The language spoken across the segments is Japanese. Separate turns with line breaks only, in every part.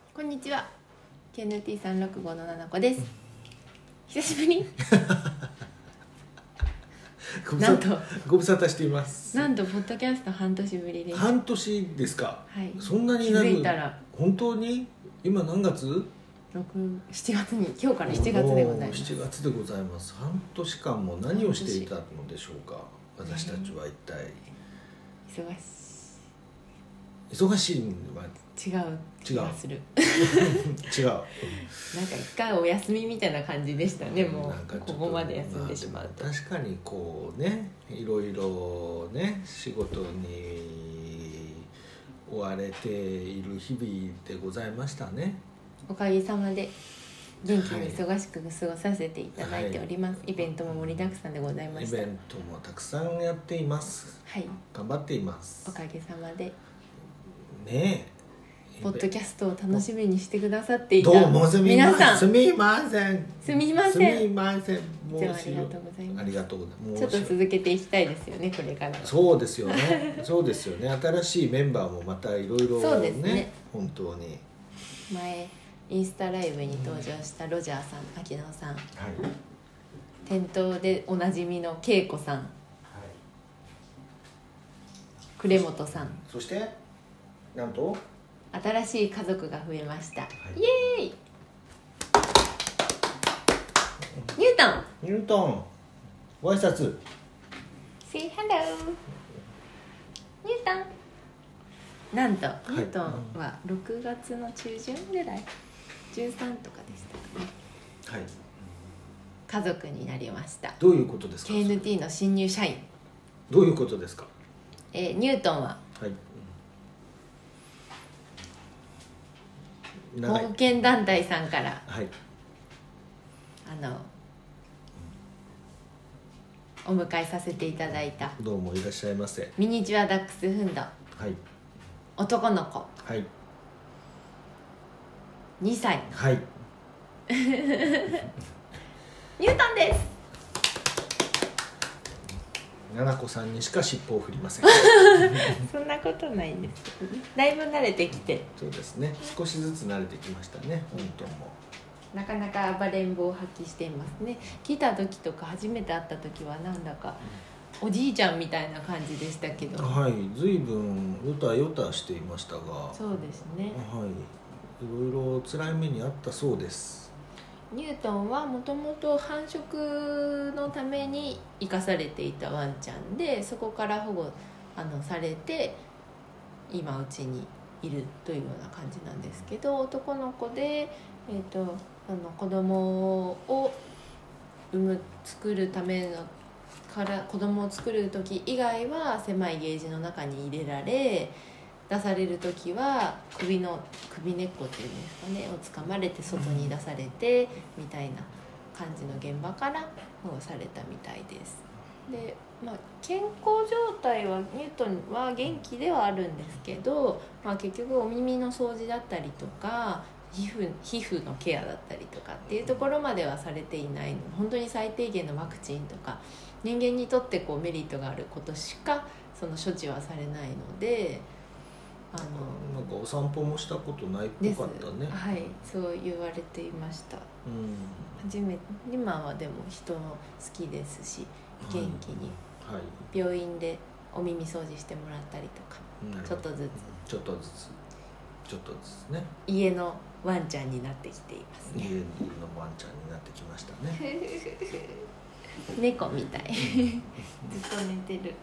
こんにちは。KNT365 のななこです。久しぶり。なんと
ご無沙汰しています。
なんとポッドキャスト半年ぶりです。
半年ですか。
はい。
そんなになる。
気づいたら
本当に今何月
？7月に今日から7月でございます。
7月でございます。半年間も何をしていたのでしょうか。私たちは一体。忙しいのは
違う気がする。
違う。
なんか一回お休みみたいな感じでしたね。もうここまで休んでしまうと。
確かにこうね、いろいろね仕事に追われている日々でございましたね。
おかげさまで元気に忙しく過ごさせていただいております。イベントも盛りだくさんでございました。
イベントもたくさんやっています。
はい。
頑張っています。
おかげさまで。
ね
え、ポッドキャストを楽しみにしてくださっていた
皆さん、すみません。
すみません。
すみません。
もうありがとうございます。
ありがとうございます。
ちょっと続けていきたいですよね、これから。
そうですよね。そうですよね。新しいメンバーもまたいろいろ
そうですね。
本当に。
前インスタライブに登場したロジャーさん、秋野さん、はい、店頭でおなじみの恵子さん、はい、呉本さん、
そしてなんと
新しい家族が増えました、はい、イエーイ。ニュートン
ご挨拶
Say hello ニュートン。なんと、ニュートンは6月の中旬ぐらい、13とかでしたかね。
はい。
家族になりました。
どういうことですか。
KNT の新入社員。
どういうことですか。
ニュートンは、はい、保険団体さんから、はい、お迎えさせていただいた。
どうもいらっしゃいませ。
ミニチュアダックスフンド。はい。男の子。はい。2歳。はい。ニュートンです。
ななこさんにしか尻尾を振りません。
そんなことないんですけどね。だいぶ慣れてきて。
そうですね。少しずつ慣れてきましたね。本当も。
なかなか暴れん坊を発揮していますね。来た時とか初めて会った時はなんだかおじいちゃんみたいな感じでしたけど。
はい。随分よたよたしていましたが。
そうですね。
はい。いろいろ辛い目にあったそうです。
ニュートンはもともと繁殖のために生かされていたワンちゃんで、そこから保護されて今うちにいるというような感じなんですけど、男の子で、子供を作るためのから子供を作る時以外は狭いゲージの中に入れられ、出される時は首根っこっていうんですかねを掴まれて外に出されてみたいな感じの現場から保護されたみたいです。で、健康状態はニュートンは元気ではあるんですけど、結局お耳の掃除だったりとか皮膚のケアだったりとかっていうところまではされていないので、本当に最低限のワクチンとか人間にとってメリットがあることしかその処置はされないので、
なんかお散歩もしたことないっぽかったね。
はい、そう言われていました。今はでも人も好きですし元気に、はい、病院でお耳掃除してもらったりとか、ちょっとずつね、家のワンちゃんになってきていますね。
家のワンちゃんになってきましたね。
猫みたい。ずっと寝てる。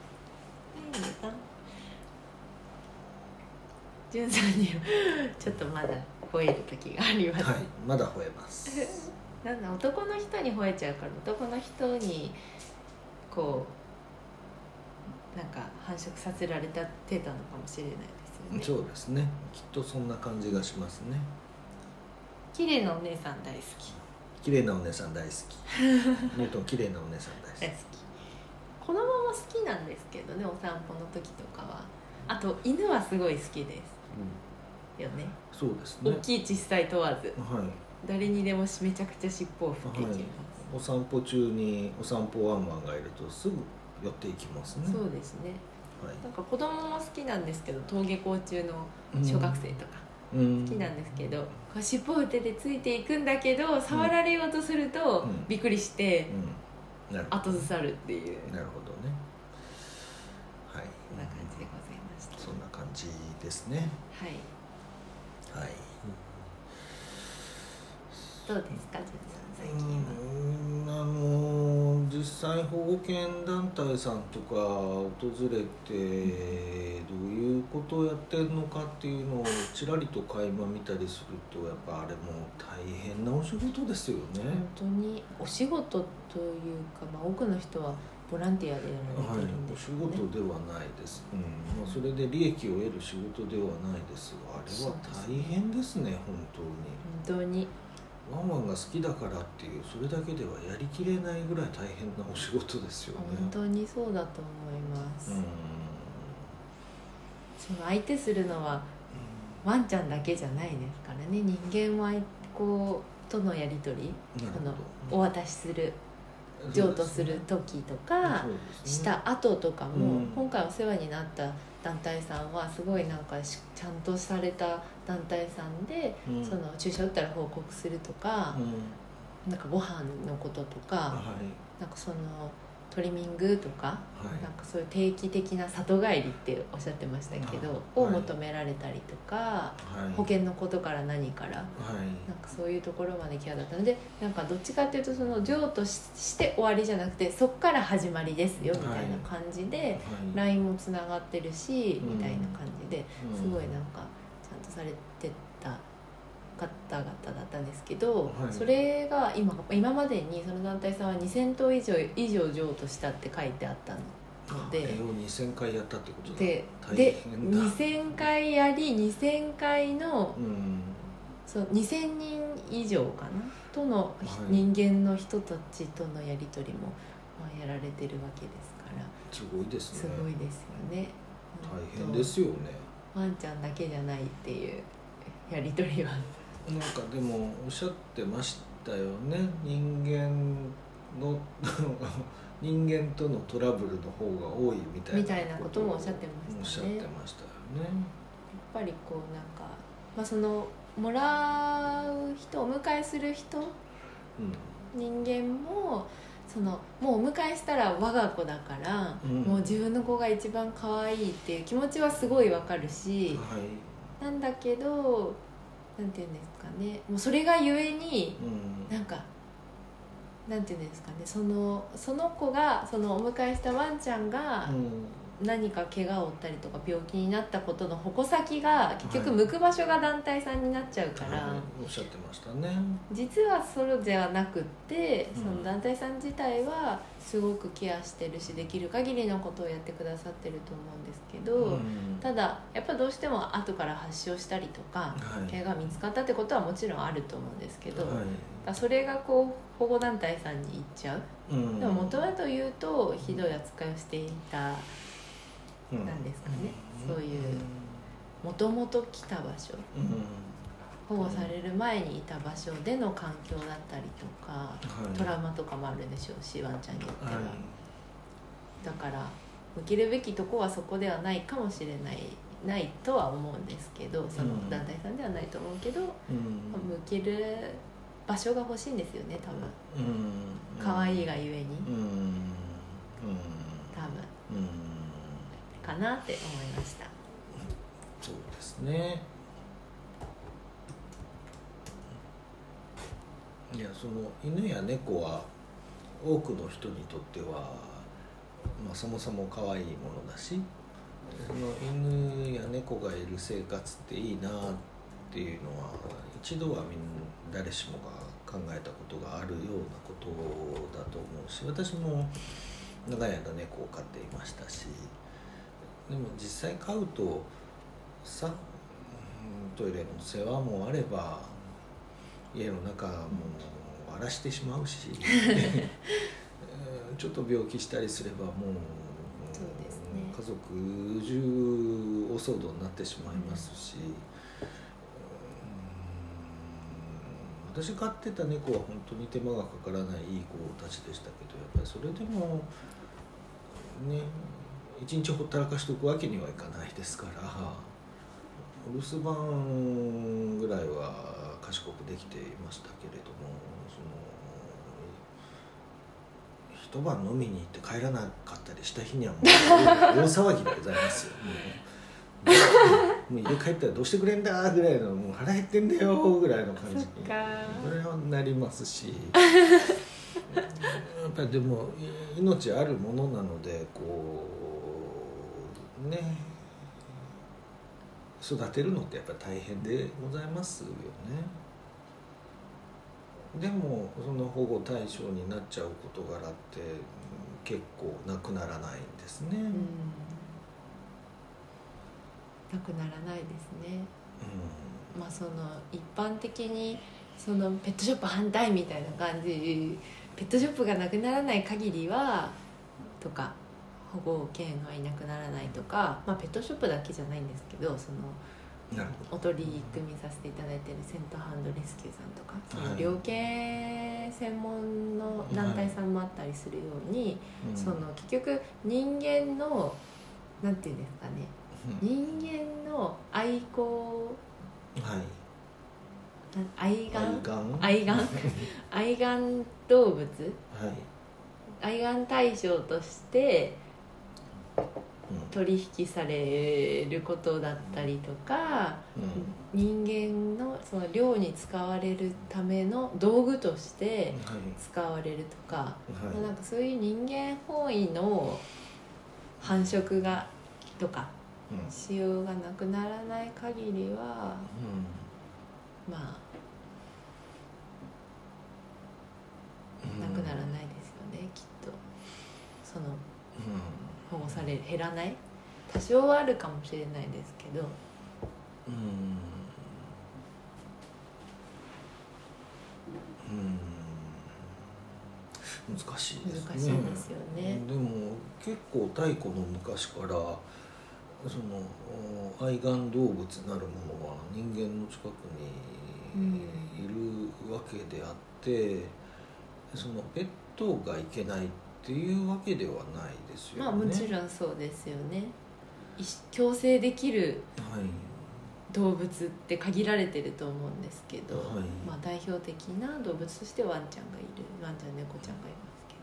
じゅんさんにはちょっとまだ吠える時があります。
はい、まだ吠えます。
なんだ、男の人に吠えちゃうから、男の人になんか繁殖させられてたのかもしれないですよね。
そうですね。きっとそんな感じがしますね。
綺麗なお姉さん大好き。
綺麗なお姉さん大好き。ニュートン綺麗なお姉さん大好き。
子供も好きなんですけどね、お散歩の時とかは。あと犬はすごい好きです。よね。
そうですね。
大きい小さい問わず、
はい、
誰にでもめちゃくちゃ尻尾を振っていきます、はい、
お散歩中にお散歩ワンワンがいるとすぐ寄っていきますね。
そうですね、はい、なんか子供も好きなんですけど、登下校中の小学生とか、 好きなんですけど、こう尻尾を手でついていくんだけど触られようとすると、びっくりして、後ずさるっていう。
なるほどね。はい。
こんな感じでございました。
そんな感じですね。
はい。
はい。
どうですか、ジュンさん、最近
は。実際保護犬団体さんとか訪れて、どういうことをやってるのかっていうのをちらりと垣間見たりすると、やっぱあれも大変なお仕事ですよね。
本当にお仕事というか、多くの人はボランティアでやられてるんですね。
お仕事ではないです、それで利益を得る仕事ではないですが、あれは大変ですね、本当に。
本当に
ワンワンが好きだからっていう、それだけではやりきれないぐらい大変なお仕事ですよね。
本当にそうだと思います。その相手するのはワンちゃんだけじゃないですからね。人間はこうとのやり取り、お渡しする、譲渡する時とか、した後とかも、今回お世話になった団体さんはすごいなんかちゃんとされた団体さんで、その注射打ったら報告するとか、なんかご飯のこととか、なんかそのトリミングとか、なんかそういう定期的な里帰りっておっしゃってましたけど、を求められたりとか、保険のことから何から、なんかそういうところまでケアだったので、なんかどっちかっていうとその譲渡して終わりじゃなくて、そっから始まりですよみたいな感じで、LINE もつながってるし、みたいな感じですごいなんかちゃんとされてた方々だったんですけど、それが今までにその団体さんは2000頭以上譲渡したって書いてあったので、
2000回やったってことだ。
で2000回やり、2000回の、そう2000人以上かなとの人間の人たちとのやり取りもやられてるわけですから、
すごいですね。
すごいですよね。
大変ですよね。
ワンちゃんだけじゃないっていうやり取りは
なんかでもおっしゃってましたよね。人間とのトラブルの方が多いみたいなことも
おっしゃってましたね。
おっしゃってましたよね。
やっぱりこうなんか、そのもらう人、お迎えする人、人間もそのもうお迎えしたら我が子だから、もう自分の子が一番可愛いっていう気持ちはすごいわかるし、なんだけどなんていうんですかね、もうそれがゆえに、なんかなんていうんですかね、その子が、そのお迎えしたワンちゃんが何か怪我を負ったりとか病気になったことの矛先が結局向く場所が団体さんになっちゃうから、
おっしゃってましたね。
実はそれではなくって、その団体さん自体はすごくケアしてるし、できる限りのことをやってくださってると思うんですけど、ただやっぱどうしても後から発症したりとか、怪我が見つかったってことはもちろんあると思うんですけど、それがこう保護団体さんに行っちゃう、でも元はというとひどい扱いをしていた、なんですかね、そういうもともと来た場所、保護される前にいた場所での環境だったりとか、トラウマとかもあるでしょうし、ワンちゃんによっては、だから受けるべきとこはそこではないかもしれないとは思うんですけど、その団体さんではないと思うけど、向ける場所が欲しいんですよね、多分。可愛いがゆえに、多分かなって思いました。
そうですね。いや、その犬や猫は多くの人にとっては、そもそも可愛いものだし、その犬や猫がいる生活っていいなっていうのは一度は誰しもが考えたことがあるようなことだと思うし、私も長い間猫を飼っていましたし、でも実際飼うとさ、トイレの世話もあれば家の中も荒らしてしまうしちょっと病気したりすればもう、家族中大騒動になってしまいますし、私飼ってた猫は本当に手間がかからないいい子たちでしたけど、やっぱりそれでもね、一日ほったらかしておくわけにはいかないですから、 お留守番ぐらいは賢くできていましたけれども、一晩飲みに行って帰らなかったりした日にはもう大騒ぎでございますよ。もう家帰ったらどうしてくれんだぐらいの、もう腹減ってんだよぐらいの感じにそれはなりますしやっぱりでも命あるものなのでこうね育てるのってやっぱり大変でございますよね。でもその保護対象になっちゃう事柄って結構なくならないんですね。
なくならないですね。まあその一般的にそのペットショップ反対みたいな感じ、ペットショップがなくならない限りはとか保護犬はいなくならないとか、まあ、ペットショップだけじゃないんですけど、そのお取り組みさせていただいているセントハンドレスキューさんとか、その猟犬専門の団体さんもあったりするように、その結局人間のなんていうんですかね、人間の愛好、愛玩動物、愛玩対象として取引されることだったりとか、人間のその猟に使われるための道具として使われるとか、なんかそういう人間本位の繁殖がとか使用がなくならない限りは、まあなくならないですよね、きっと。その保護される、減らない、多少はあるかもしれないですけど、
難しいですね。
難しいですよね。
でも結構太古の昔からその愛玩動物なるものは人間の近くにいるわけであって、そのペットがいけないっていうわけではないですよね。
まあもちろんそうですよね。共生できる動物って限られてると思うんですけど、まあ、代表的な動物としてワンちゃんがいる、ワンちゃん猫ちゃんがいますけ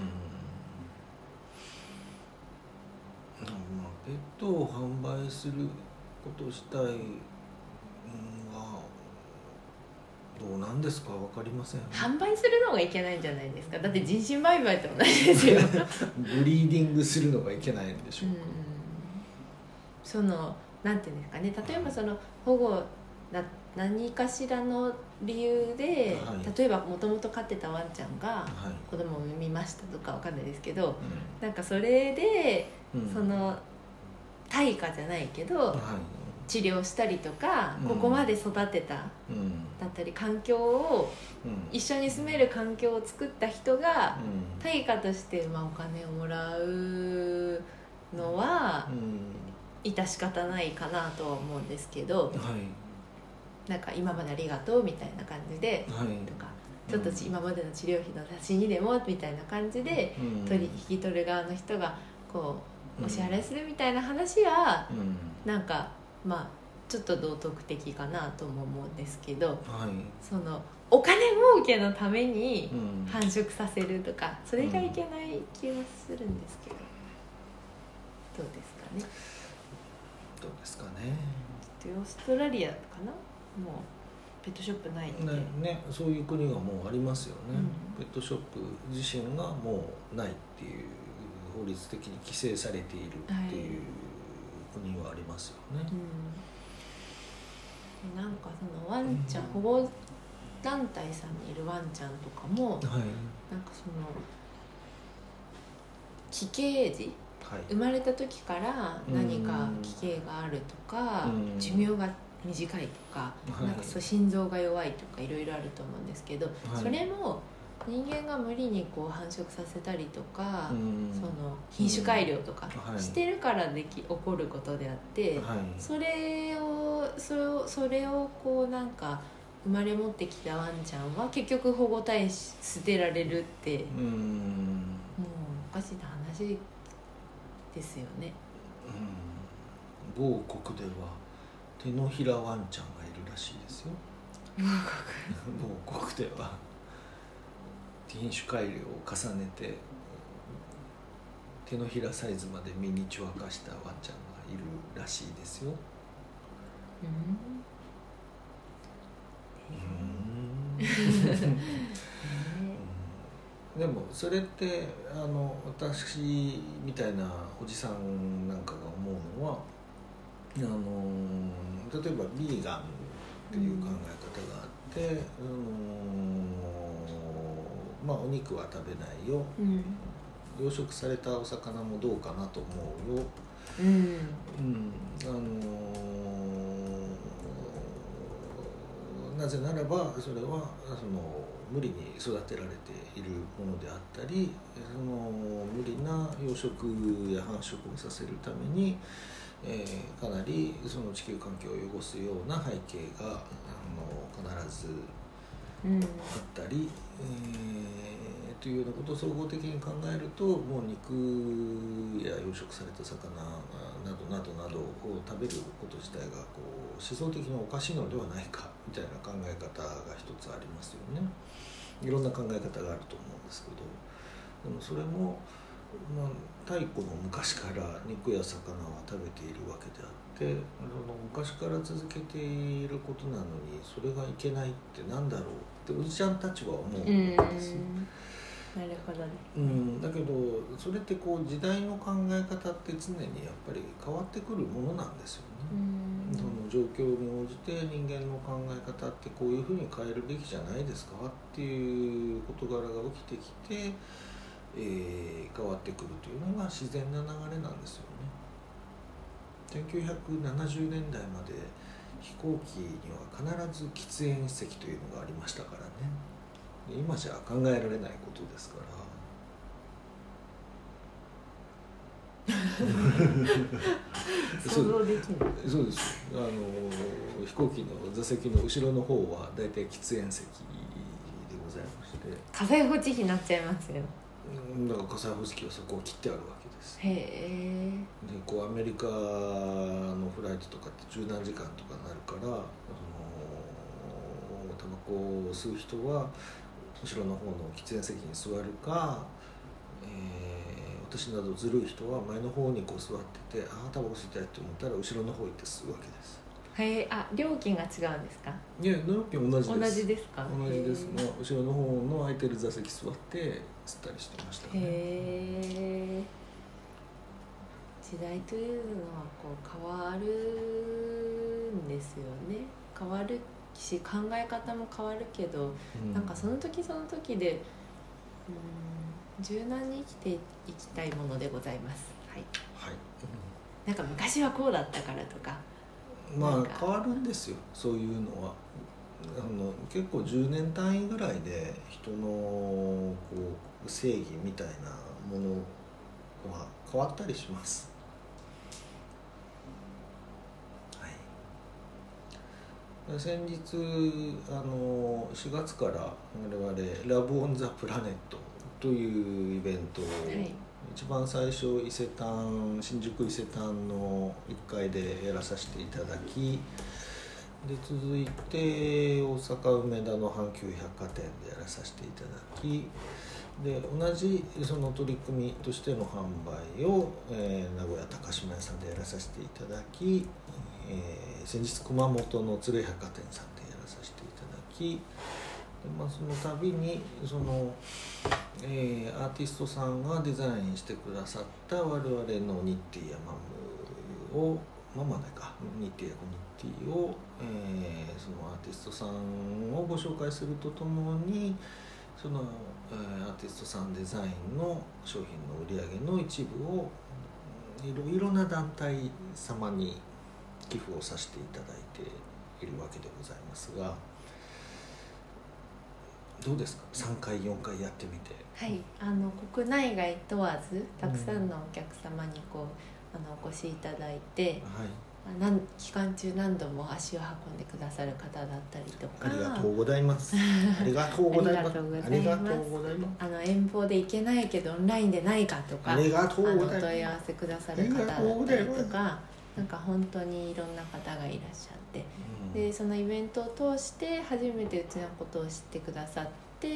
ど、まあ、ペットを販売すること自体はどうなんですか、分かりません。
販売するのがいけないんじゃないですか。だって人身売買と同じですよ
ブリーディングするのがいけないんでしょうか。
そのなんていうんですかね、例えばその保護何かしらの理由で、例えばもともと飼ってたワンちゃんが子供を産みましたとかわかんないですけど、なんかそれで、その対価じゃないけど、治療したりとか、ここまで育てた、だったり環境を、一緒に住める環境を作った人が、対価としてお金をもらうのは、致し方ないかなとは思うんですけど、なんか今までありがとうみたいな感じで、とかちょっと今までの治療費の足しにでもみたいな感じで、引き取る側の人がこうお支払いするみたいな話は、なんかまあちょっと道徳的かなとも思うんですけど、そのお金儲けのために繁殖させるとか、それがいけない気はするんですけど、どうですかね。
どうですかね。
オーストラリアかな、もうペットショップないんで、
そういう国がもうありますよね。ペットショップ自身がもうないっていう、法律的に規制されているっていう国はありますよね。
なんかそのワンちゃん、保護団体さんにいるワンちゃんとかも、なんかその奇形児、生まれた時から何か奇形があるとか、寿命が短いとか、なんかそう心臓が弱いとかいろいろあると思うんですけど、それも人間が無理にこう繁殖させたりとか、その品種改良とかしてるから起こることであって、それをこうなんか生まれ持ってきたワンちゃんは結局保護対象捨てられるって、もうおかしな話ですよね。
某国では手のひらワンちゃんがいるらしいですよ。某国では品種改良を重ねて手のひらサイズまでミニチュア化したワンちゃんがいるらしいですよ。でもそれって私みたいなおじさんなんかが思うのは例えばビーガンっていう考え方があって、まあお肉は食べないよ、養殖されたお魚もどうかなと思うよ、なぜならばそれは無理に育てられているものであったり無理な養殖や繁殖をさせるために、かなりその地球環境を汚すような背景が必ずあったり、というようなことを総合的に考えるともう肉や養殖された魚などなどなどを食べること自体が思想的におかしいのではないかみたいな考え方が一つありますよね。いろんな考え方があると思うんですけど、でもそれも、太古の昔から肉や魚は食べているわけであって昔から続けていることなのにそれがいけないってなんだろうっておじちゃんたちは思うんですよ。
なるほどね。
だけどそれって時代の考え方って常にやっぱり変わってくるものなんですよね。その状況に応じて人間の考え方ってこういうふうに変えるべきじゃないですかっていう事柄が起きてきて、変わってくるというのが自然な流れなんですよね。1970年代まで飛行機には必ず喫煙席というのがありましたからね。今じゃ考えられないことですから
想像できない。
そうです。飛行機の座席の後ろの方はだいたい喫煙席でございまして
火災報知器になっちゃいますよ。
だから火災報知器はそこを切ってあるわけです。
へえ。
でアメリカのフライトとかって十何時間とかになるからタバコを吸う人は後ろの方の喫煙席に座るか、私などずるい人は前の方に座っててタバコ吸いたいと思ったら後ろの方行って吸うわけです。
へえ。料金が違うんですか？
いや料金同じです。
同じですか？
同じです。後ろの方の空いてる座席座って吸ったりしてましたね。
へえ。時代というのは変わるんですよね。変わるし考え方も変わるけど、なんかその時その時で柔軟に生きていきたいものでございます。はい。
はい。
なんか昔はこうだったからとか。
変わるんですよ。そういうのは結構10年単位ぐらいで人の正義みたいなものは変わったりします。先日4月から我々ラブオンザプラネットというイベントを、一番最初新宿伊勢丹の1階でやらさせていただきで続いて大阪梅田の阪急百貨店でやらさせていただきで同じその取り組みとしての販売を、名古屋高島屋さんでやらさせていただき、先日熊本の鶴百貨店さんでやらさせていただきで、その度にその、アーティストさんがデザインしてくださった我々のニッティやマムをニッティやニッティを、そのアーティストさんをご紹介するとともにその、アーティストさんデザインの商品の売り上げの一部をいろいろな団体様に寄付をさせていただいているわけでございますが、どうですか？3回4回やってみて。
はい、国内外問わずたくさんのお客様にお越しいただいて、期間中何度も足を運んでくださる方だったりとか、
ありがとうございます。ありがとうございます。ありがとうございます。
遠方で行けないけどオンラインでないかとか、
ありがとうございます。
お問い合わせくださる方だったりとか、 なんか本当にいろんな方がいらっしゃって、
うん、
でそのイベントを通して初めてうちのことを知ってくださって、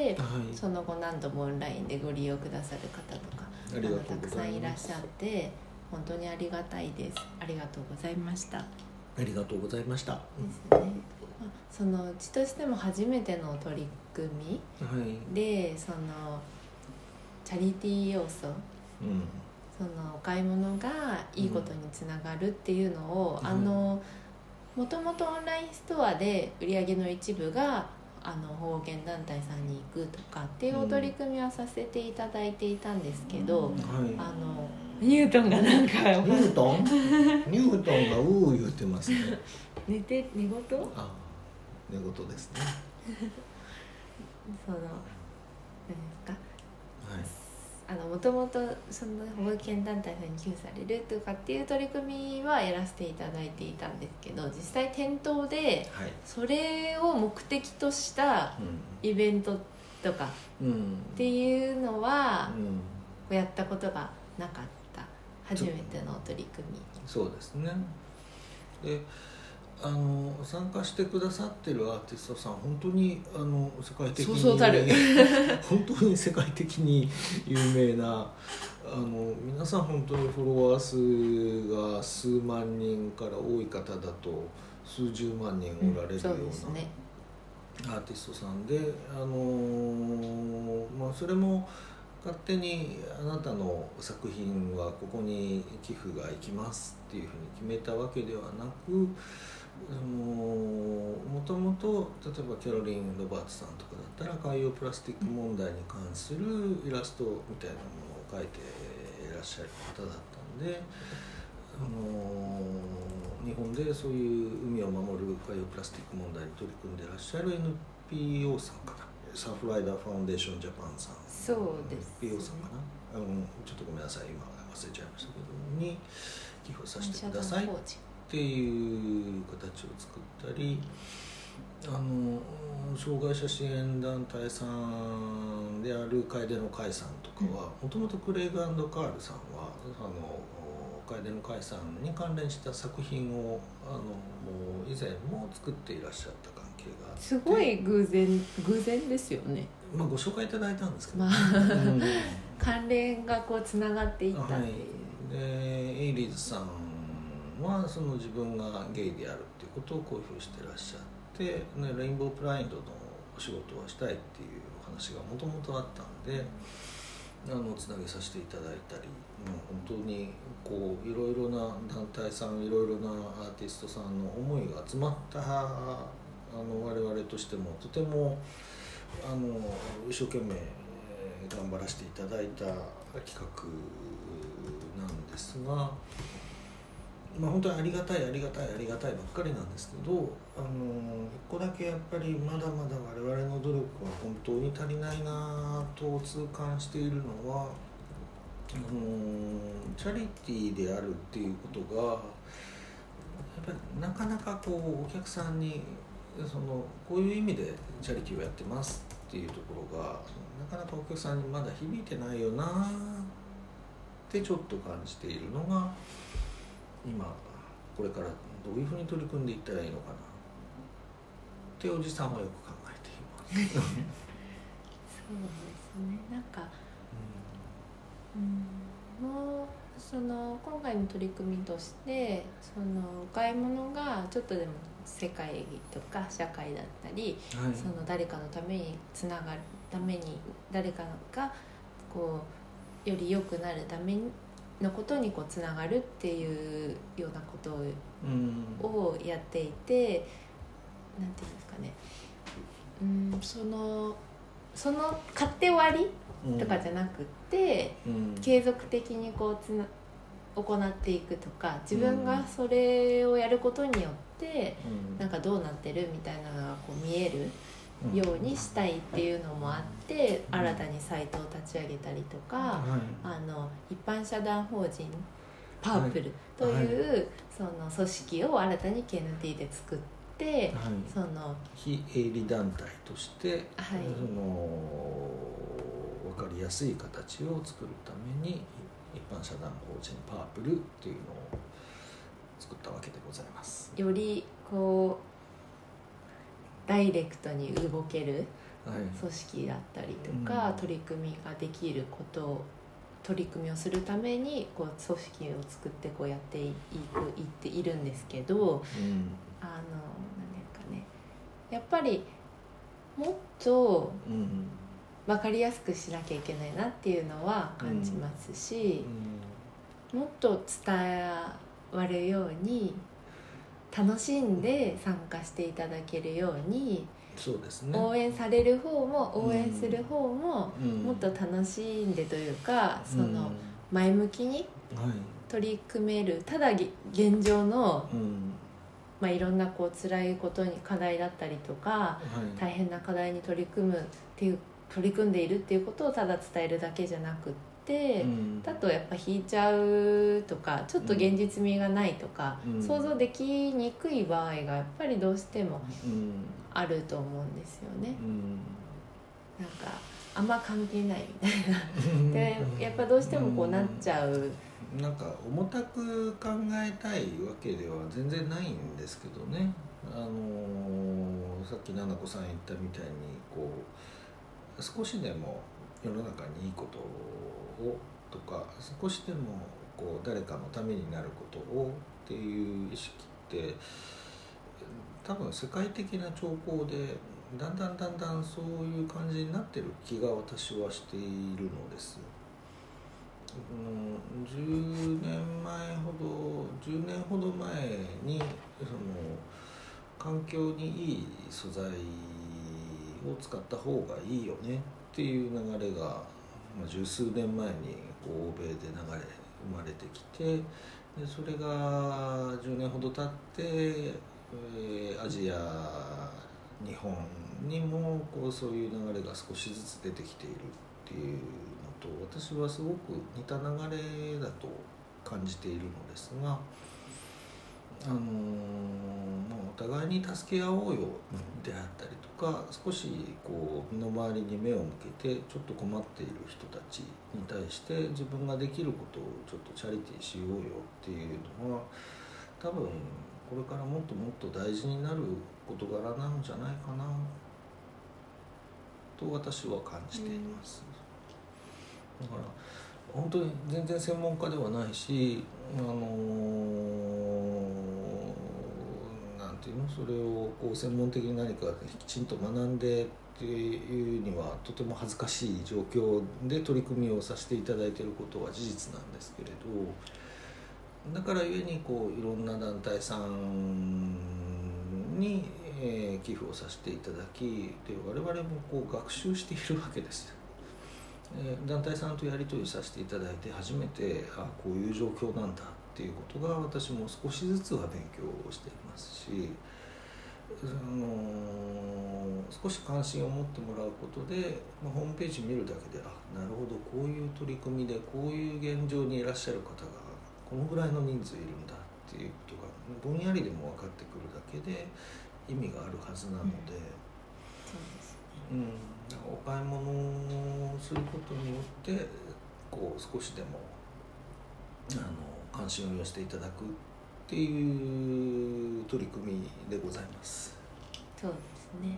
はい、
その後何度もオンラインでご利用くださる方とか
ありがとうございます。
たくさんいらっしゃって本当にありがたいです。ありがとうございました。
ありがとうございました。
ですね。そのうちとしても初めての取り組みで、そのチャリティー要素、
うん、
そのお買い物がいいことにつながるっていうのを、もともとオンラインストアで売り上げの一部が保護犬団体さんに行くとかっていうお取り組みはさせていただいていたんですけど、ニュートンがなんか
ニュートンがうー言ってますね。
寝言？
あ、寝言ですね。
その何ですか、
はい、
もともとその保護犬団体さんに寄付されるとかっていう取り組みはやらせていただいていたんですけど、実際店頭でそれを目的としたイベントとかっていうのはやったことがなかった、初めての取り組み。
そうですね。で参加してくださってるアーティストさん本当に世界的に
そうたる
本当に世界的に有名な皆さん本当にフォロワー数が数万人から多い方だと数十万人おられるようなアーティストさんで、それも勝手にあなたの作品はここに寄付が行きますっていうふうに決めたわけではなく、もともと例えばキャロリン・ロバーツさんとかだったら海洋プラスチック問題に関するイラストみたいなものを描いていらっしゃる方だったんで、日本でそういう海を守る海洋プラスチック問題に取り組んでいらっしゃる NPO さんかな、サーフライダーファウンデーションジャパンさん、
そうですね、
NPO さんかな、ちょっとごめんなさい今忘れちゃいましたけどに寄付させてくださいっていう形を作ったり、障害者支援団体さんである楓の会さんとかはもともとクレイグ&カールさんは楓の会さんに関連した作品をもう以前も作っていらっしゃった関係があって、
すごい偶然ですよね。
ご紹介いただいたんですけど、
関連がこうつながっていったっていう、
でエイリーズさんはその自分がゲイであるっていうことを公表してらっしゃって、レインボープライドのお仕事をしたいっていうお話がもともとあったんでつなげさせていただいたり、本当にこういろいろな団体さんいろいろなアーティストさんの思いが集まった我々としてもとても一生懸命頑張らせていただいた企画なんですが、本当にありがたいばっかりなんですけど、一個だけやっぱりまだまだ我々の努力は本当に足りないなと痛感しているのは、チャリティーであるっていうことがやっぱりなかなかこうお客さんにこういう意味でチャリティーをやってますっていうところがなかなかお客さんにまだ響いてないよなってちょっと感じているのが今これからどういうふうに取り組んでいったらいいのかなっておじさんはよく考えていますそうです
ね、なんか、もう今回の取り組みとしてお買い物がちょっとでも世界とか社会だったり、誰かのためにつながるために誰かがこうより良くなるためのことにつながるっていうようなことをやっていて、なんていうんですかね、その買って終わりとかじゃなくて、継続的に行っていくとか、自分がそれをやることによってなんかどうなってるみたいなのが見えるようにしたいっていうのもあって、新たにサイトを立ち上げたりとか、一般社団法人パープルというその組織を新たに KNT で作って、
非営利団体として、分かりやすい形を作るために一般社団法人パープルっていうのを作ったわけでございます。
よりこうダイレクトに動ける組織だったりとか、取り組みができることを取り組みをするためにこう組織を作ってこうやっていっているんですけど、何ですかね、やっぱりもっと分かりやすくしなきゃいけないなっていうのは感じますし、もっと伝わるように楽しんで参加していただけるように、
そうですね、
応援される方も応援する方ももっと楽しんでというか、その前向きに取り組める、ただ現状の、いろんなこう辛いことに課題だったりとか、大変な課題に取り組んでいるっていうことをただ伝えるだけじゃなくって、だとやっぱ引いちゃうとか、ちょっと現実味がないとか、想像できにくい場合がやっぱりどうしてもあると思うんですよね。なんかあんま関係ないみたいなで、やっぱどうしてもこうなっちゃう。
なんか重たく考えたいわけでは全然ないんですけどね。さっき菜々子さん言ったみたいにこう少しでも世の中にいいことをとか、少しでもこう誰かのためになることをっていう意識って多分世界的な兆候でだんだんそういう感じになってる気が私はしているのです。10年ほど前にその環境にいい素材を使った方がいいよねっていう流れが、十数年前に欧米で生まれてきて、でそれが10年ほど経ってアジア、日本にもこうそういう流れが少しずつ出てきているっていうのと、私はすごく似た流れだと感じているのですが、お互いに助け合おうよであったりとか、少しこう身の回りに目を向けてちょっと困っている人たちに対して自分ができることをちょっとチャリティーしようよっていうのは、多分これからもっともっと大事になる事柄なんじゃないかなと私は感じています。だから本当に全然専門家ではないし、なんていうの、それをこう専門的に何かきちんと学んでっていうにはとても恥ずかしい状況で取り組みをさせていただいていることは事実なんですけれど、だからゆえにこういろんな団体さんに、寄付をさせていただき、で我々もこう学習しているわけです。団体さんとやり取りさせていただいて初めてこういう状況なんだっていうことが私も少しずつは勉強をしていますし、少し関心を持ってもらうことで、ホームページ見るだけでなるほどこういう取り組みでこういう現状にいらっしゃる方がこのぐらいの人数いるんだっていうことがぼんやりでも分かってくるだけで意味があるはずなので、お買い物をすることによってこう少しでも関心を寄せていただくっていう取り組みでございます。
そうですね。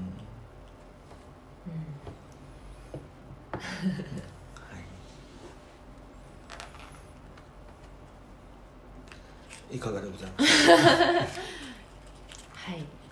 はい。いかがでございますか。
はい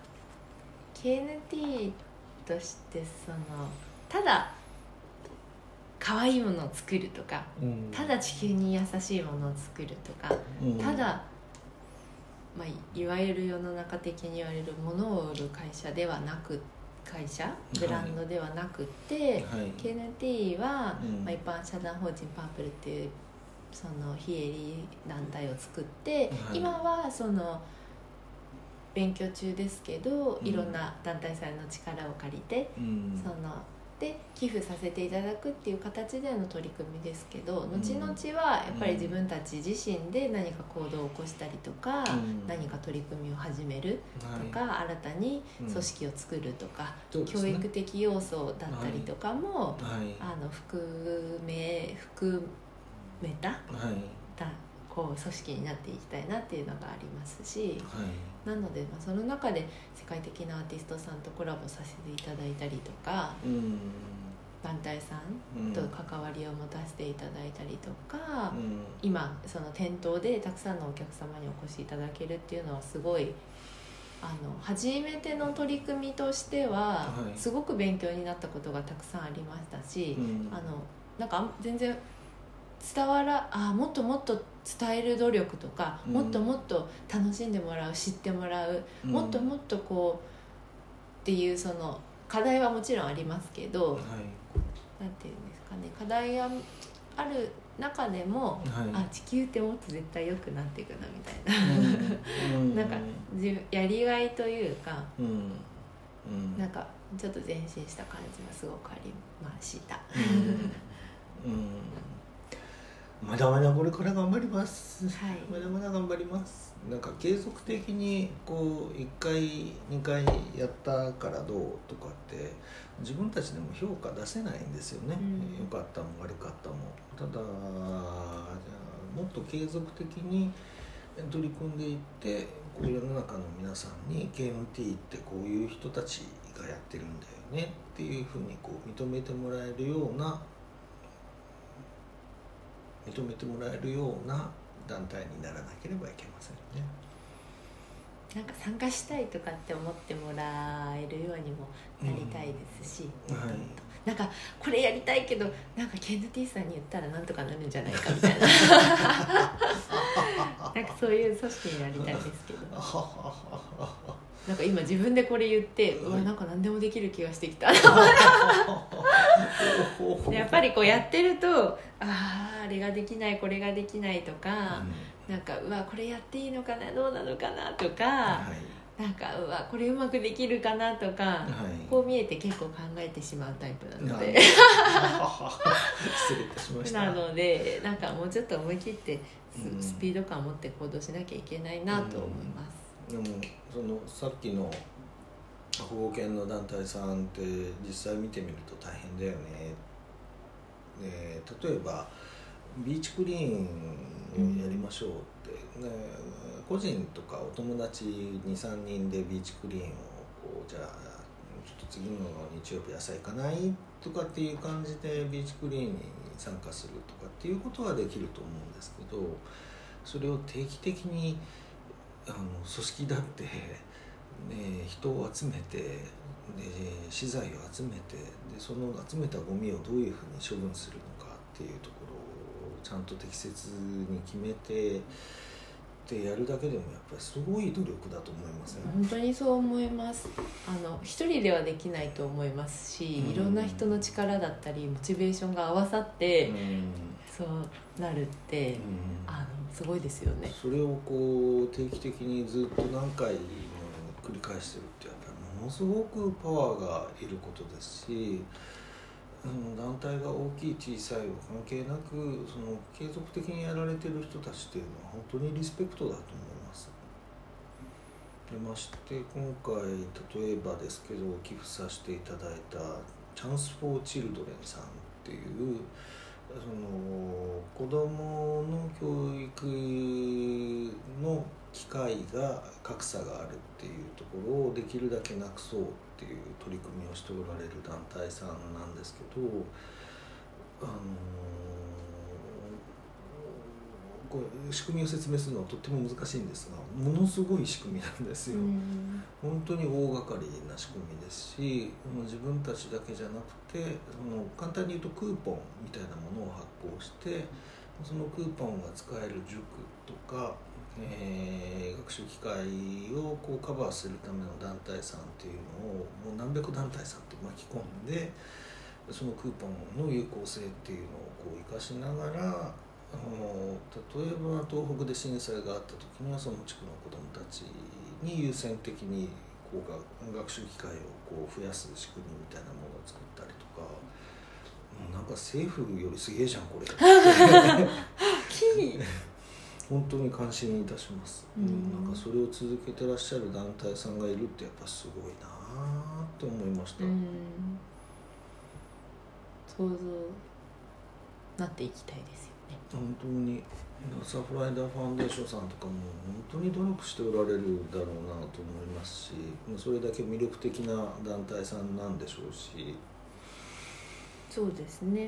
。KNT としてただ可愛いものを作るとか、ただ地球に優しいものを作るとか、ただ、いわゆる世の中的に言われるものを売る会社ではなく、ブランドではなくて、KNT は、一般社団法人パープルっていうその非営利団体を作って、今は勉強中ですけど、いろんな団体さんの力を借りて、で寄付させていただくっていう形での取り組みですけど、後々はやっぱり自分たち自身で何か行動を起こしたりとか、何か取り組みを始めるとか、新たに組織を作るとか、教育的要素だったりとかも、含めた、 こう組織になっていきたいなっていうのがありますし、
はい
なので、その中で世界的なアーティストさんとコラボさせていただいたりとか、団体さんと関わりを持たせていただいたりとか、今その店頭でたくさんのお客様にお越しいただけるっていうのはすごい初めての取り組みとしてはすごく勉強になったことがたくさんありましたし、なんか全然もっともっと伝える努力とか、もっともっと楽しんでもらう、知ってもらう、もっともっとこうっていうその課題はもちろんありますけど、なんていうんですかね、課題がある中でも、地球ってもっと絶対良くなっていくなみたいななんかやりがいというか、なんかちょっと前進した感じがすごくありました。
まだまだこれから頑張ります、
ま
だまだ頑張ります。なんか継続的にこう1回2回やったからどうとかって自分たちでも評価出せないんですよね、良かったも悪かったも。ただもっと継続的に取り組んでいってこう世の中の皆さんに KMT ってこういう人たちがやってるんだよねっていうふうにこう認めてもらえるような団体にならなければいけませんね。
なんか参加したいとかって思ってもらえるようにもなりたいですし、なんかこれやりたいけどなんかKMTさんに言ったらなんとかなるんじゃないかみたいななんかそういう組織になりたいですけどなんか今自分でこれ言ってなんか何でもできる気がしてきたやっぱりこうやってるとあれができないこれができないとか、なんかこれやっていいのかなどうなのかなとか、なんかこれうまくできるかなとか、こう見えて結構考えてしまうタイプなので
失礼いたしました。
なのでなんかもうちょっと思い切ってスピード感を持って行動しなきゃいけないなと思います。
でもさっきの保護犬の団体さんって実際見てみると大変だよね。例えばビーチクリーンをやりましょうって、個人とかお友達 2,3 人でビーチクリーンをじゃあちょっと次の日曜日朝行かないとかっていう感じでビーチクリーンに参加するとかっていうことはできると思うんですけど、それを定期的に組織だって人を集めて資材を集めてその集めたゴミをどういうふうに処分するのかっていうところをちゃんと適切に決めてでやるだけでもやっぱりすごい努力だと思いますね。
本当にそう思います。一人ではできないと思いますし、いろんな人の力だったりモチベーションが合わさって、そうなるって、すごいですよね。
それをこう定期的にずっと何回も繰り返してるってやっぱりものすごくパワーがいることですし、団体が大きい小さいは関係なく継続的にやられてる人たちっていうのは本当にリスペクトだと思います。でまして今回例えばですけど寄付させていただいたチャンス・フォー・チルドレンさんっていう子どもの教育の機会が格差があるっていうところをできるだけなくそうっていう取り組みをしておられる団体さんなんですけど、これ仕組みを説明するのはとっても難しいんですが、ものすごい仕組みなんですよ。本当に大掛かりな仕組みですし、自分たちだけじゃなくて簡単に言うとクーポンみたいなものを発行してそのクーポンが使える塾とか、学習機会をこうカバーするための団体さんっていうのをもう何百団体さんって巻き込んでそのクーポンの有効性っていうのをこう生かしながら例えば東北で震災があった時にはその地区の子どもたちに優先的にこう学習機会をこう増やす仕組みみたいなものを作ったりとか、なんか政府よりすげえじゃんこれ本当に感心いたします。なんかそれを続けてらっしゃる団体さんがいるってやっぱすごいなって思いました。
想像なっていきたいですよね。
本当にサフライダーファンデーションさんとかも本当に努力しておられるだろうなと思いますし、それだけ魅力的な団体さんなんでしょうし。
そうですね。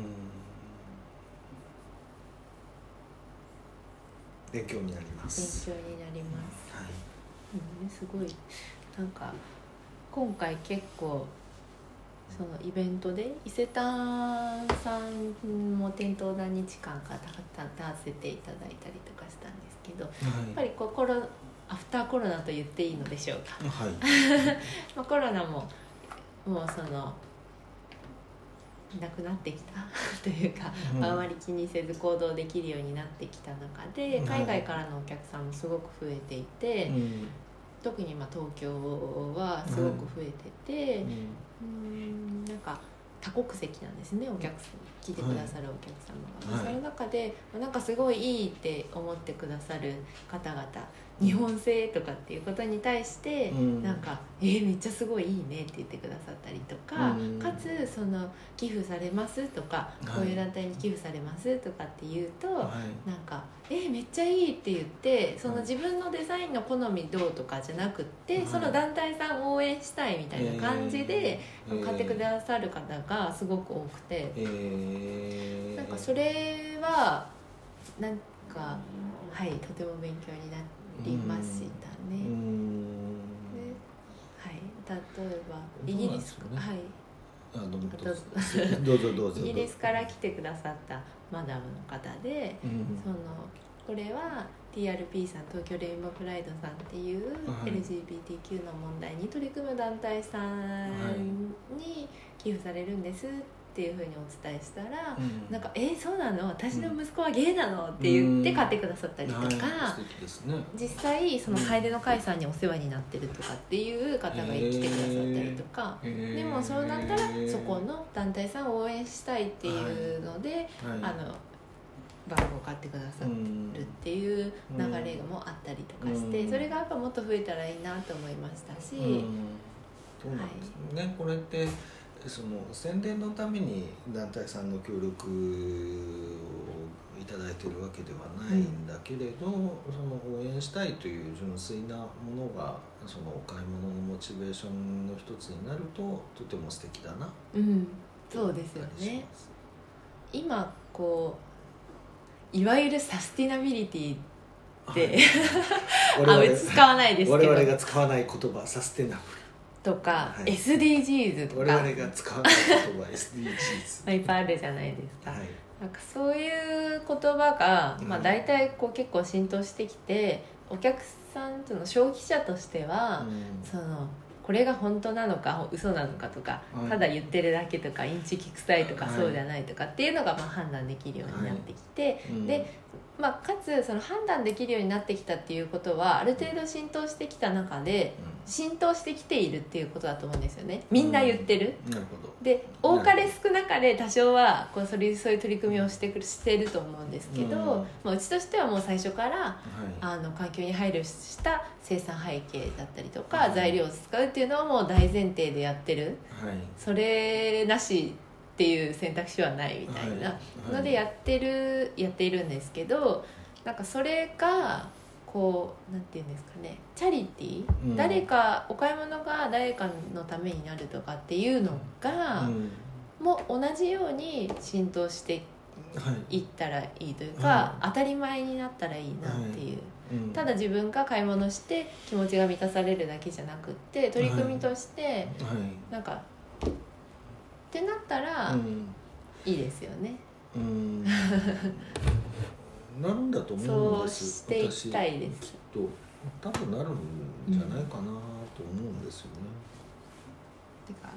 勉強になります。
勉強になります。
はい。
すごいなんか今回結構そのイベントで伊勢丹さんも店頭何日間か立たせていただいたりとかしたんですけど、
はい、
やっぱりアフターコロナと言っていいのでしょうか。
はい
まあコロナももうそのなくなってきたというか、あまり気にせず行動できるようになってきた中で、海外からのお客さんもすごく増えていて、特に今東京はすごく増えてて、なんか多国籍なんですね、来てくださるお客様が、その中でなんかすごいいいって思ってくださる方々、日本製とかっていうことに対して、なんかめっちゃすごいいいねって言ってくださったりとか、かつその寄付されますとか、こういう団体に寄付されますとかって言うと、なんかめっちゃいいって言って、その自分のデザインの好みどうとかじゃなくって、その団体さんを応援したいみたいな感じで買ってくださる方がすごく多くて、なんかそれはなんかとても勉強になりましたね。例えばイギリス、
どうぞ
イギリスから来てくださったマダムの方で、これは TRP さん、東京レインボープライドさんっていう LGBTQ の問題に取り組む団体さんに寄付されるんですっていうふうにお伝えしたら、なんかそうなの、私の息子はゲイなのって言って買ってくださったりとか、実際その楓の会さんにお世話になってるとかっていう方が来てくださったりとか、でもそうなったらそこの団体さんを応援したいっていうので、バッグを買ってくださるっていう流れもあったりとかして、それがやっぱもっと増えたらいいなと思いましたし、
そうなんですね。これってその宣伝のために団体さんの協力をいただいているわけではないんだけれど、その応援したいという純粋なものがそのお買い物のモチベーションの一つになるととても素敵だな、
そうですよね。今こういわゆるサスティナビリティって、使わないですけど、
我々が使わない言葉サステナブル
とか、SDGs とか、
我々が使わない言葉SDGs
いっぱいあるじゃないですか、なんかそういう言葉が、大体こう結構浸透してきて、お客さんとの消費者としては、そのこれが本当なのか嘘なのかとか、ただ言ってるだけとかインチキ臭いとか、そうじゃないとかっていうのが判断できるようになってきて、でかつその判断できるようになってきたっていうことは、ある程度浸透してきた中で、浸透してきているっていうことだと思うんですよね。みんな言ってる、
なるほど。
で多かれ少なかれ多少はそういう取り組みをしてると思うんですけど、うちとしてはもう最初から、環境に配慮した生産背景だったりとか、材料を使うっていうのはもう大前提でやってる、それなしっていう選択肢はないみたいなのでやっているんですけど、なんかそれがこうなんていうんですかね、チャリティー、誰かお買い物が誰かのためになるとかっていうのが、も同じように浸透していったらいいというか、当たり前になったらいいなっていう、ただ自分が買い物して気持ちが満たされるだけじゃなくって、取り組みとしてなんかってなったらいいですよね。
なるんだと思うんです。
そうしていきたいです。
きっと多分なるんじゃないかなと思うんですよね。
てか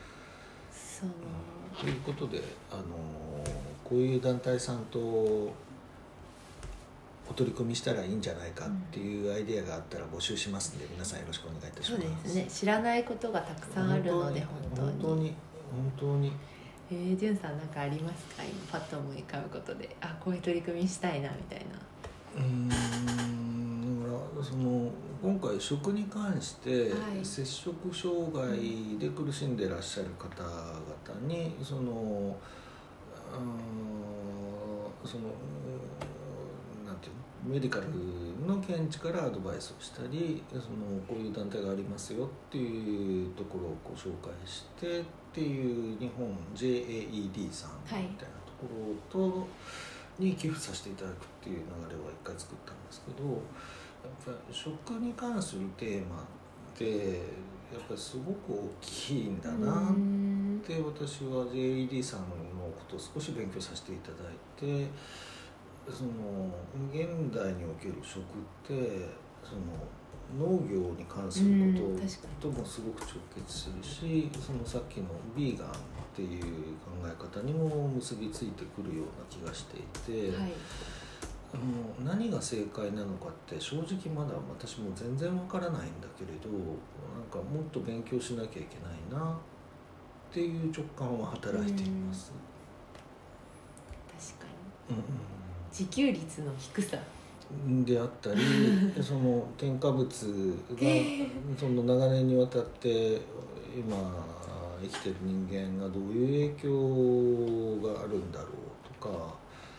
ということでこういう団体さんとお取り組みしたらいいんじゃないかっていうアイデアがあったら募集しますので、皆さんよろしくお願いいたします。
そうですね。知らないことがたくさんあるので、本当に。じゅんさんなんかありますか？今パッと思い浮かぶことで、こういう取り組みしたいなみたいな。
だから今回食に関して、摂食障害で苦しんでらっしゃる方々にそのなんていうのメディカルの見地からアドバイスをしたり、そのこういう団体がありますよっていうところをこう紹介してっていう日本 JAED さんみたいなところとに寄付させていただくっていう流れは一回作ったんですけど、やっぱり食に関するテーマってやっぱりすごく大きいんだなって私は JAED さんのことを少し勉強させていただいて、その現代における食ってその農業に関することともすごく直結するし、そのさっきのビーガンっていう考え方にも結びついてくるような気がしていて、はい、何が正解なのかって正直まだ私も全然わからないんだけれど、なんかもっと勉強しなきゃいけないなっていう直感は働いています。
確かに、自給率の低さ
であったりその添加物がその長年にわたって今生きてる人間がどういう影響があるんだろうとか、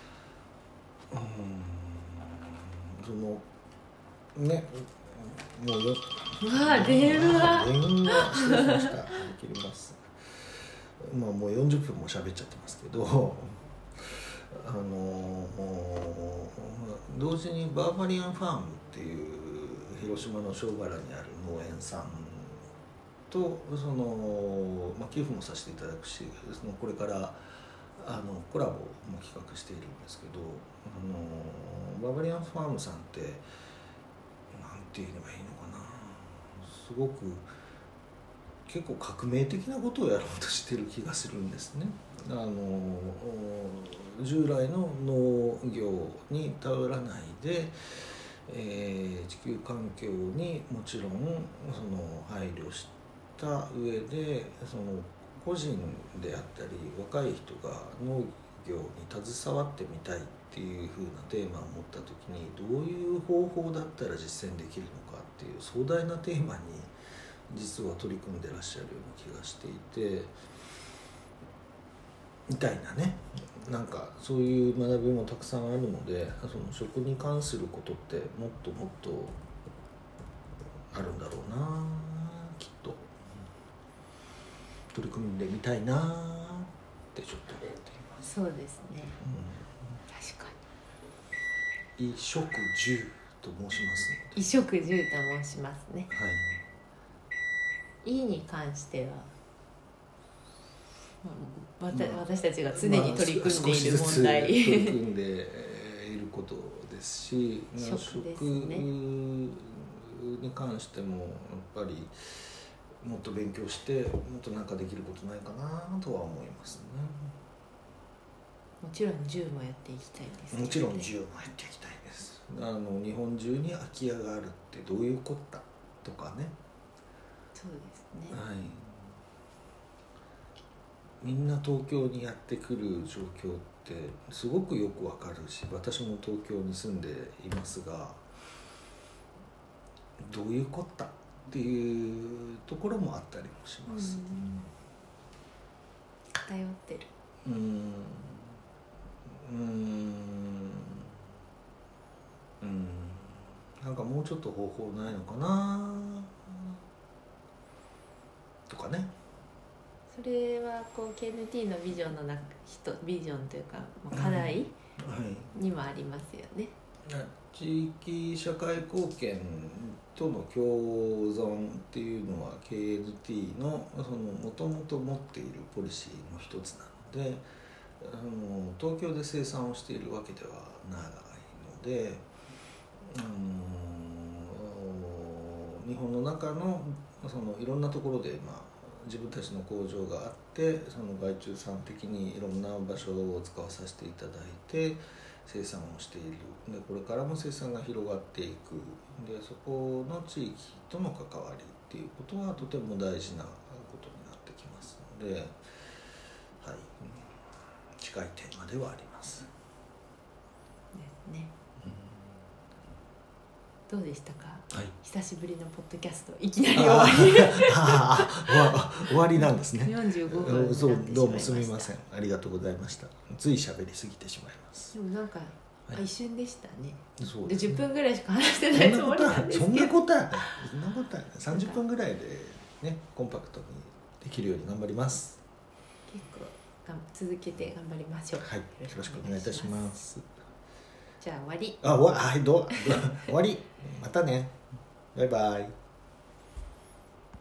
そのね、もう
電話
失礼しました切ります。もう40分も喋っちゃってますけど、同時にバーバリアンファームっていう広島の庄原にある農園さんとその、寄付もさせていただくし、そのこれからコラボも企画しているんですけど、バーバリアンファームさんってなんて言えばいいのかな、すごく結構革命的なことをやろうとしてる気がするんですね。従来の農業に頼らないで、地球環境にもちろんその配慮した上で、その個人であったり若い人が農業に携わってみたいっていう風なテーマを持った時にどういう方法だったら実践できるのかっていう壮大なテーマに実は取り組んでらっしゃるような気がしていて、みたいなね、なんかそういう学びもたくさんあるので、その食に関することってもっともっとあるんだろうな、きっと取り組んでみたいなってちょっと思っています。
そうですね、確か
に衣食住と申しますので、
衣食住と申しますね。
はい、
衣に関しては私たちが常に取り組んでいる問題、
取り組んでいることですし、
食ですね、
に関してもやっぱりもっと勉強してもっとなんかできることないかなとは思いますね。
もちろん住もやっていきたいですね。
もちろん住もやっていきたいです。日本中に空き家があるってどういうこったとかね。
そうですね、
はい、みんな東京にやってくる状況ってすごくよくわかるし、私も東京に住んでいますが、どういうこったっていうところもあったりもします。
偏ってる。
なんかもうちょっと方法ないのかなとかね。
それはこう KNT のビジョンのビジョンというか課題にもありますよね。
地域社会貢献との共存っていうのは KNT のもともと持っているポリシーの一つなので、東京で生産をしているわけではないので、日本の中のいろんなところで、自分たちの工場があって、その外注さん的にいろんな場所を使わさせていただいて生産をしている。でこれからも生産が広がっていく。でそこの地域との関わりっていうことはとても大事なことになってきますので、はい、近いテーマではあります
ですね。どうでしたか、はい、久しぶりのポッドキャストいきなり終わり
終終わりなんですね。
45分に
そう
なってしまいました。
どうもすみません、ありがとうございました。つい喋りすぎてしまいます。
でもなんか、
はい
一瞬でしたね。
そう
で10分ぐらいしか話してないつもりなんですけど、
そんなことはないそんなことはない30分ぐらいでねコンパクトにできるように頑張ります。
結構続けて頑張りましょう。
はい、よろしくお願いいたします。
じゃあ終わり。
はい、終わりまたね、バイバイ。